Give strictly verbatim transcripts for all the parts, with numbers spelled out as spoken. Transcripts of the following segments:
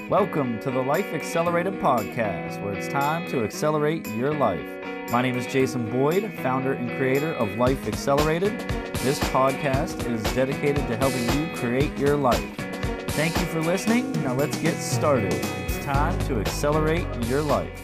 Welcome to the Life Accelerated Podcast, where it's time to accelerate your life. My name is Jason Boyd, founder and creator of Life Accelerated. This podcast is dedicated to helping you create your life. Thank you for listening. Now let's get started. It's time to accelerate your life.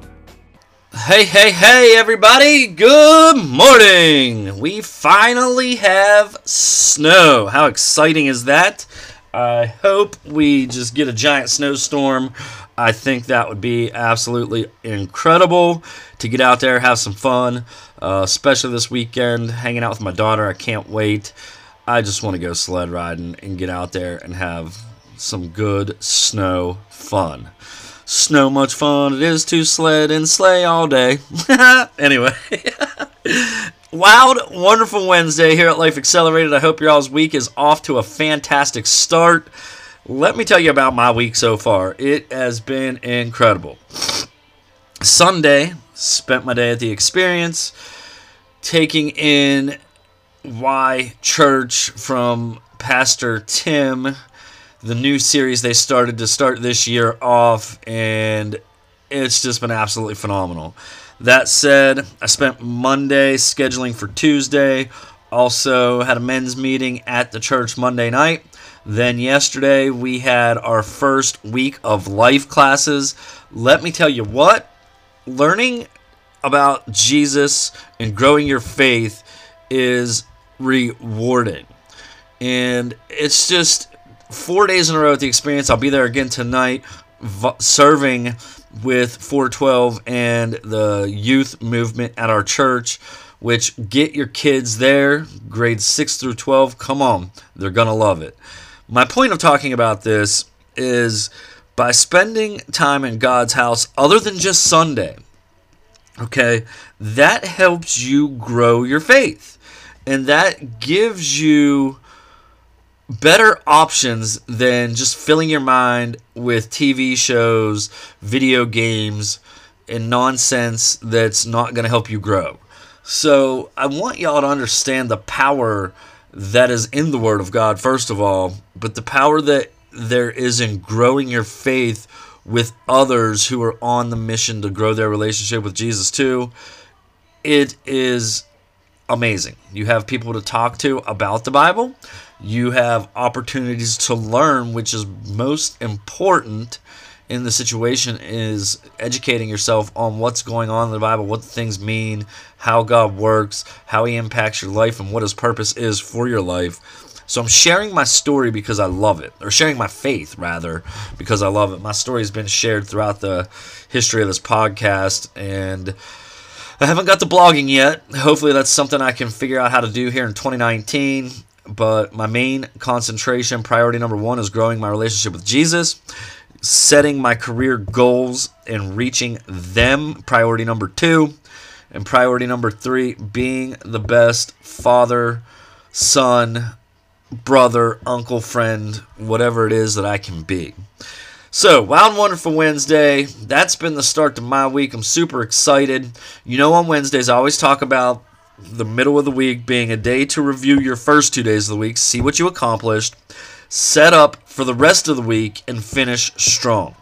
Hey, hey, hey, everybody. Good morning. We finally have snow. How exciting is that? I hope we just get a giant snowstorm. I think that would be absolutely incredible to get out there, have some fun, uh, especially this weekend, hanging out with my daughter. I can't wait. I just want to go sled riding and get out there and have some good snow fun. Snow much fun it is to sled and sleigh all day. Anyway, wild, wonderful Wednesday here at Life Accelerated. I hope your all's week is off to a fantastic start. Let me tell you about my week so far. It has been incredible. Sunday, spent my day at the Experience, taking in Why Church from Pastor Tim, the new series they started to start this year off, and it's just been absolutely phenomenal. That said, I spent Monday scheduling for Tuesday, also had a men's meeting at the church Monday night. Then yesterday, we had our first week of life classes. Let me tell you what, learning about Jesus and growing your faith is rewarding. And it's just four days in a row at the Experience. I'll be there again tonight, v- serving with four twelve and the youth movement at our church, which get your kids there, grades six through twelve. Come on, they're going to love it. My point of talking about this is by spending time in God's house other than just Sunday, okay, that helps you grow your faith. And that gives you better options than just filling your mind with T V shows, video games, and nonsense that's not going to help you grow. So I want y'all to understand the power that is in the Word of God, first of all, but the power that there is in growing your faith with others who are on the mission to grow their relationship with Jesus too. It is amazing. You have people to talk to about the Bible. You have opportunities to learn, which is most important in the situation, is educating yourself on what's going on in the Bible, what the things mean, how God works, how He impacts your life, and what His purpose is for your life. So I'm sharing my story because I love it, or sharing my faith, rather, because I love it. My story has been shared throughout the history of this podcast, and I haven't got the blogging yet. Hopefully that's something I can figure out how to do here in twenty nineteen. But my main concentration, priority number one, is growing my relationship with Jesus, setting my career goals and reaching them, priority number two, and priority number three, being the best father, son, brother, uncle, friend, whatever it is that I can be. So, Wild and Wonderful Wednesday, that's been the start to my week. I'm super excited. You know, on Wednesdays, I always talk about the middle of the week being a day to review your first two days of the week, see what you accomplished, set up for the rest of the week, and finish strong.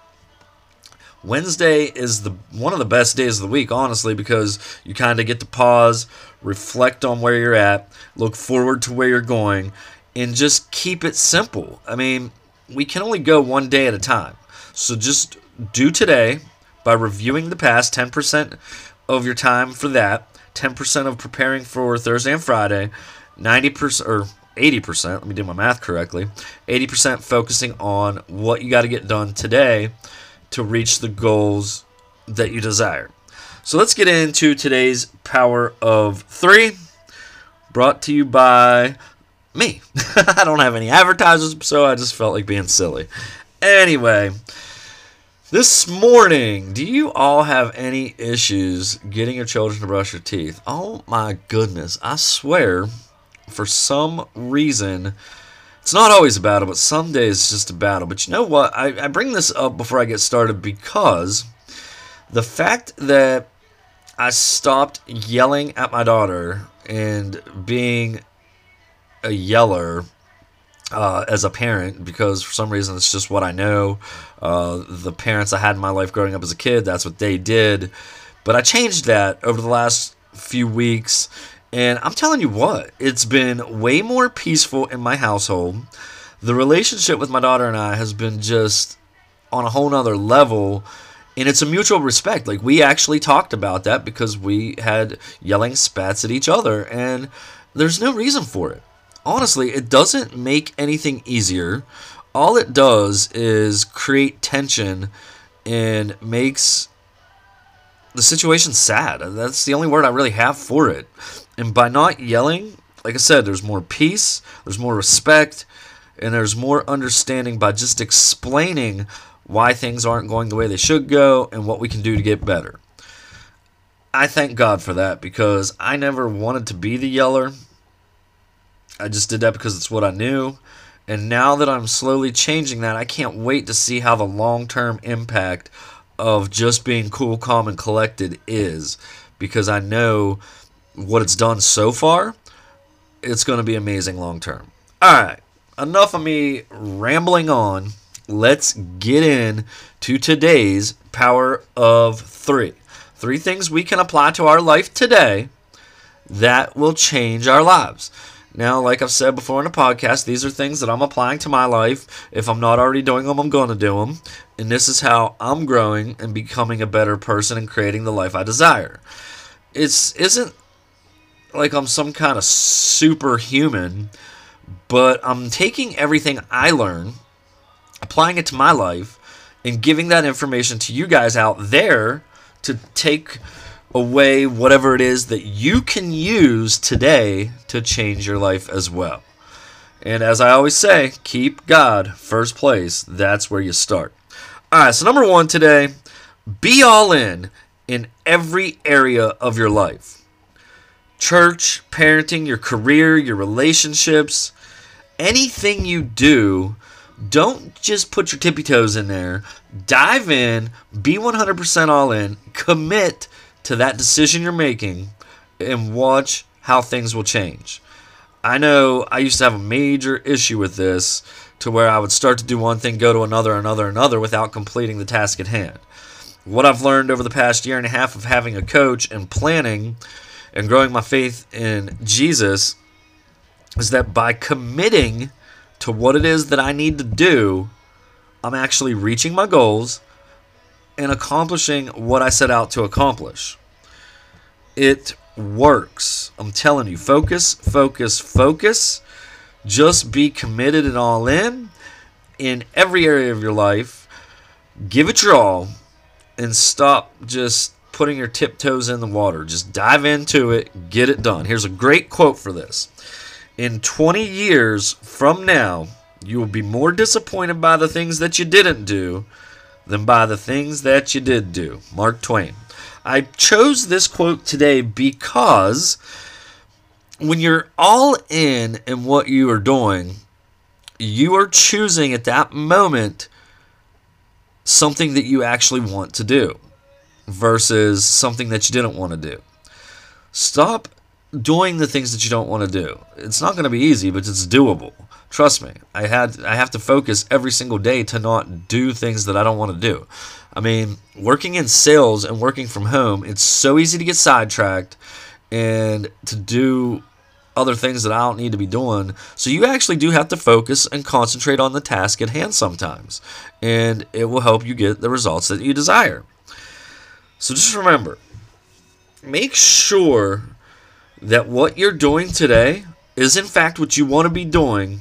Wednesday is the one of the best days of the week, honestly, because you kind of get to pause, reflect on where you're at, look forward to where you're going, and just keep it simple. I mean, we can only go one day at a time. So just do today by reviewing the past, ten percent of your time for that, ten percent of preparing for Thursday and Friday, ninety percent or eighty percent, let me do my math correctly, eighty percent focusing on what you got to get done today to reach the goals that you desire. So let's get into today's Power of Three, brought to you by me. I don't have any advertisers, so I just felt like being silly. Anyway, this morning, do you all have any issues getting your children to brush their teeth? Oh my goodness, I swear, for some reason, it's not always a battle, but some days it's just a battle. But you know what? I, I bring this up before I get started because the fact that I stopped yelling at my daughter and being a yeller uh, as a parent, because for some reason it's just what I know. Uh, the parents I had in my life growing up as a kid, that's what they did. But I changed that over the last few weeks, and I'm telling you what, it's been way more peaceful in my household. The relationship with my daughter and I has been just on a whole nother level, and it's a mutual respect. Like, we actually talked about that because we had yelling spats at each other, and there's no reason for it. Honestly, it doesn't make anything easier. All it does is create tension and makes the situation sad. That's the only word I really have for it. And by not yelling, like I said, there's more peace, there's more respect, and there's more understanding by just explaining why things aren't going the way they should go and what we can do to get better. I thank God for that, because I never wanted to be the yeller. I just did that because it's what I knew. And now that I'm slowly changing that, I can't wait to see how the long-term impact of just being cool, calm, and collected is, because I know what it's done so far. It's going to be amazing long-term. All right, enough of me rambling on. Let's get in to today's power of three. Three things we can apply to our life today that will change our lives. Now, like I've said before in the podcast, these are things that I'm applying to my life. If I'm not already doing them, I'm going to do them. And this is how I'm growing and becoming a better person and creating the life I desire. It isn't like I'm some kind of superhuman, but I'm taking everything I learn, applying it to my life, and giving that information to you guys out there to take away whatever it is that you can use today to change your life as well. And as I always say, keep God first place. That's where you start. All right, so number one today, be all in in every area of your life. Church, parenting, your career, your relationships, anything you do, don't just put your tippy toes in there. Dive in, be one hundred percent all in, commit to that decision you're making, and watch how things will change. I know I used to have a major issue with this, to where I would start to do one thing, go to another, another, another, without completing the task at hand. What I've learned over the past year and a half of having a coach and planning and growing my faith in Jesus is that by committing to what it is that I need to do, I'm actually reaching my goals and accomplishing what I set out to accomplish. It works. I'm telling you, focus, focus, focus. Just be committed and all in in every area of your life. Give it your all and stop just putting your tiptoes in the water. Just dive into it, get it done. Here's a great quote for this. In twenty years from now, you will be more disappointed by the things that you didn't do than by the things that you did do. Mark Twain. I chose this quote today because when you're all in in what you are doing, you are choosing at that moment something that you actually want to do versus something that you didn't want to do. Stop doing the things that you don't want to do. It's not going to be easy, but it's doable. Trust me. I had I have to focus every single day to not do things that I don't want to do. I mean, working in sales and working from home, it's so easy to get sidetracked and to do other things that I don't need to be doing. So you actually do have to focus and concentrate on the task at hand sometimes, and it will help you get the results that you desire. So just remember, make sure that what you're doing today is in fact what you want to be doing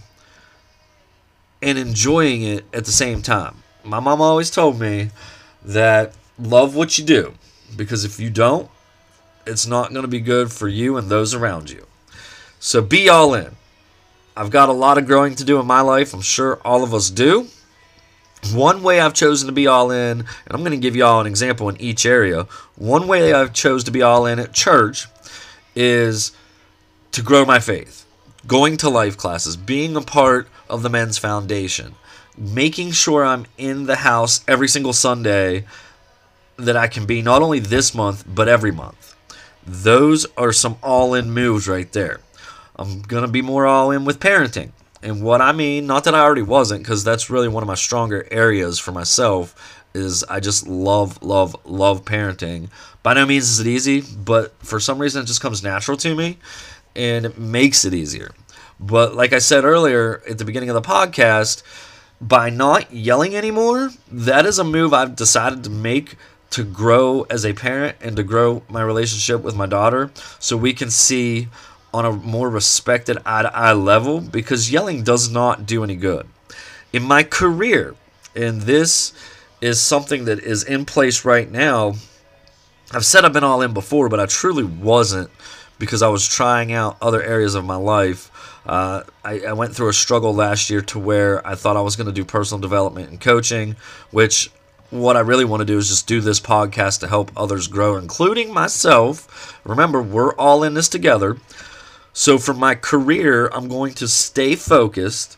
and enjoying it at the same time. My mom always told me that love what you do, because if you don't, it's not going to be good for you and those around you. So be all in. I've got a lot of growing to do in my life. I'm sure all of us do. One way I've chosen to be all in, and I'm going to give you all an example in each area. One way I've chose to be all in at church is to grow my faith. Going to life classes, being a part of the Men's Foundation, making sure I'm in the house every single Sunday that I can be, not only this month, but every month. Those are some all-in moves right there. I'm going to be more all in with parenting. And what I mean, not that I already wasn't, because that's really one of my stronger areas for myself, is I just love, love, love parenting. By no means is it easy, but for some reason it just comes natural to me, and it makes it easier. But like I said earlier at the beginning of the podcast, by not yelling anymore, that is a move I've decided to make to grow as a parent and to grow my relationship with my daughter, so we can see on a more respected eye-to-eye level, because yelling does not do any good. In my career, and this is something that is in place right now, I've said I've been all in before, but I truly wasn't, because I was trying out other areas of my life. Uh, I, I went through a struggle last year to where I thought I was going to do personal development and coaching, which what I really want to do is just do this podcast to help others grow, including myself. Remember, we're all in this together. So for my career, I'm going to stay focused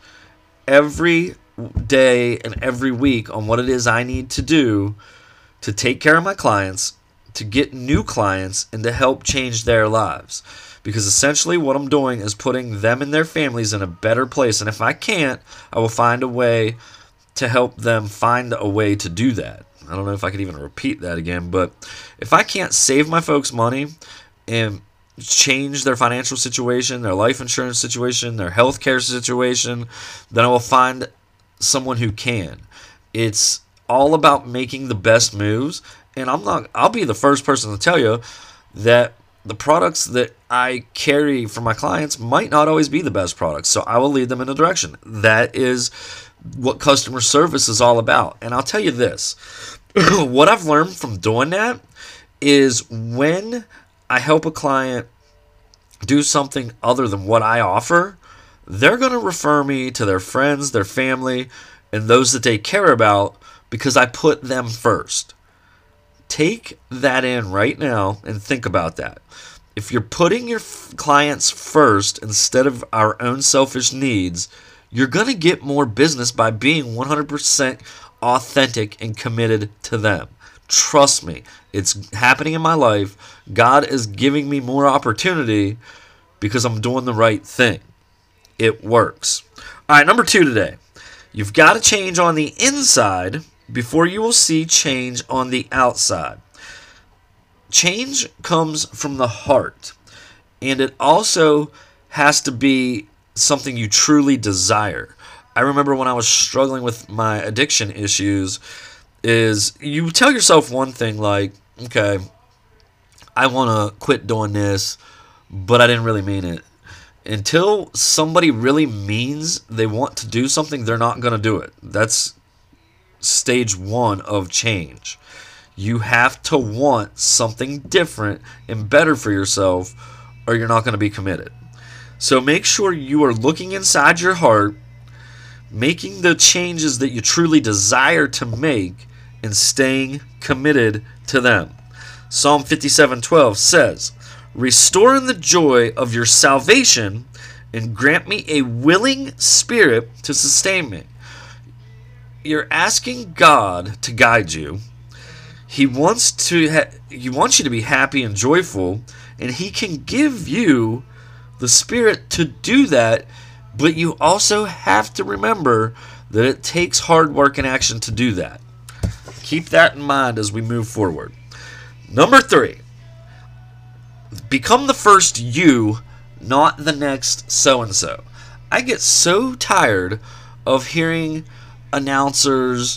every day and every week on what it is I need to do to take care of my clients, to get new clients, and to help change their lives. Because essentially what I'm doing is putting them and their families in a better place. And if I can't, I will find a way to help them find a way to do that. I don't know if I could even repeat that again, but if I can't save my folks money and change their financial situation, their life insurance situation, their health care situation, then I will find someone who can. It's all about making the best moves, and I'm not I'll be the first person to tell you that the products that I carry for my clients might not always be the best products, so I will lead them in a direction. That is what customer service is all about. And I'll tell you this, what I've learned from doing that is when I help a client do something other than what I offer, they're going to refer me to their friends, their family, and those that they care about, because I put them first. Take that in right now and think about that. If you're putting your f- clients first instead of our own selfish needs, you're going to get more business by being one hundred percent authentic and committed to them. Trust me, it's happening in my life. God is giving me more opportunity because I'm doing the right thing. It works. All right, number two today. You've got to change on the inside before you will see change on the outside. Change comes from the heart, and it also has to be something you truly desire. I remember when I was struggling with my addiction issues, is you tell yourself one thing like, okay, I want to quit doing this, but I didn't really mean it. Until somebody really means they want to do something, they're not going to do it. That's stage one of change. You have to want something different and better for yourself, or you're not going to be committed. So make sure you are looking inside your heart, making the changes that you truly desire to make, and staying committed to them. Psalm fifty-seven twelve says, "Restore in the joy of your salvation, and grant me a willing spirit to sustain me." You're asking God to guide you. He wants to ha- he wants you to be happy and joyful, and he can give you the spirit to do that, but you also have to remember that it takes hard work and action to do that. Keep that in mind as we move forward. Number three, become the first you, not the next so-and-so. I get so tired of hearing announcers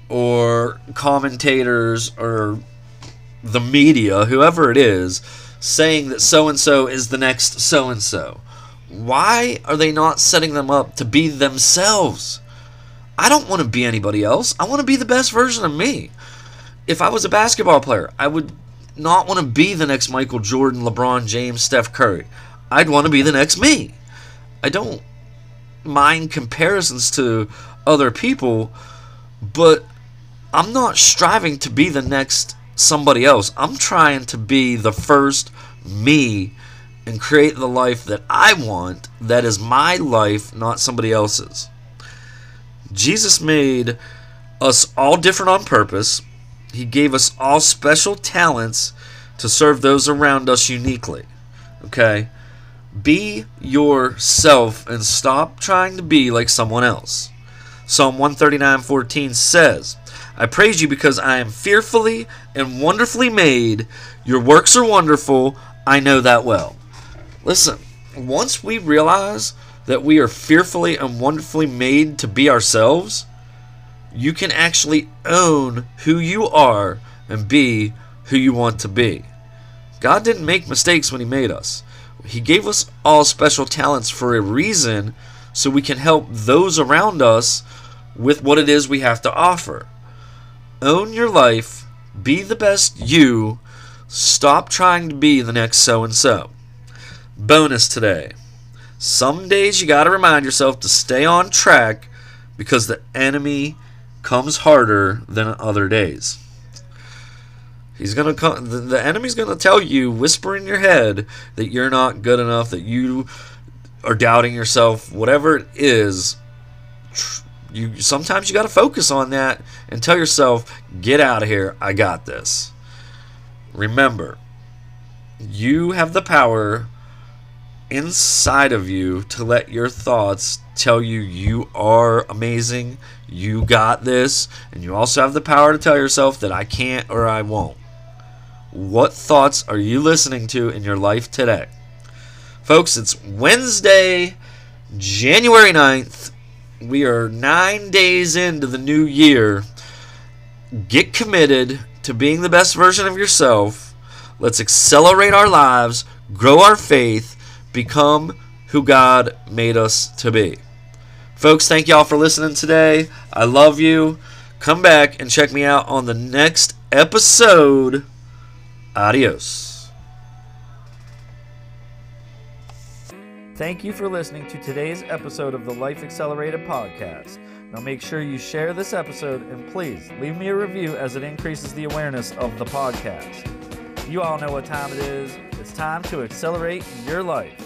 or commentators or the media, whoever it is, saying that so-and-so is the next so-and-so. Why are they not setting them up to be themselves? I don't want to be anybody else. I want to be the best version of me. If I was a basketball player, I would not want to be the next Michael Jordan, LeBron James, Steph Curry. I'd want to be the next me. I don't mind comparisons to other people, but I'm not striving to be the next somebody else. I'm trying to be the first me and create the life that I want, that is my life, not somebody else's. Jesus made us all different on purpose. He gave us all special talents to serve those around us uniquely. Okay? Be yourself and stop trying to be like someone else. Psalm one thirty-nine fourteen says, I praise you because I am fearfully and wonderfully made. Your works are wonderful. I know that well. Listen, once we realize that we are fearfully and wonderfully made to be ourselves, you can actually own who you are and be who you want to be. God didn't make mistakes when He made us. He gave us all special talents for a reason so we can help those around us with what it is we have to offer. Own your life. Be the best you. Stop trying to be the next so-and-so. Bonus today. Some days you got to remind yourself to stay on track because the enemy comes harder than other days. He's gonna come. The, the enemy's gonna tell you, whisper in your head, that you're not good enough, that you are doubting yourself, whatever it is. You sometimes you got to focus on that and tell yourself, get out of here. I got this. Remember, you have the power inside of you to let your thoughts tell you you are amazing, you got this, and you also have the power to tell yourself that I can't or I won't. What thoughts are you listening to in your life today? Folks, it's Wednesday, January ninth. We are nine days into the new year. Get committed to being the best version of yourself. Let's accelerate our lives, grow our faith, become who God made us to be. Folks, thank y'all for listening today. I love you. Come back and check me out on the next episode. Adios. Thank you for listening to today's episode of the Life Accelerated podcast. Now make sure you share this episode and please leave me a review as it increases the awareness of the podcast. You all know what time it is. It's time to accelerate your life.